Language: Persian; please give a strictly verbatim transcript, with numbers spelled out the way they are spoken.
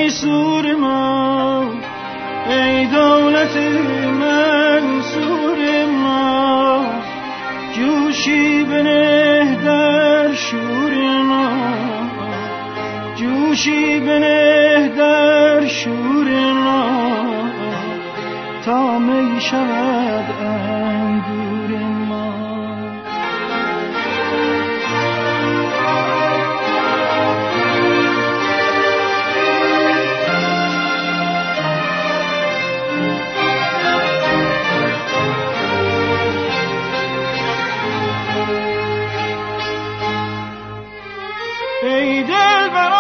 میسور ما، ای دولت منصور ما، جوشی بنه در شور ما، جوشی بنه در شور ما، تا می شود انگور ما. ای دلبر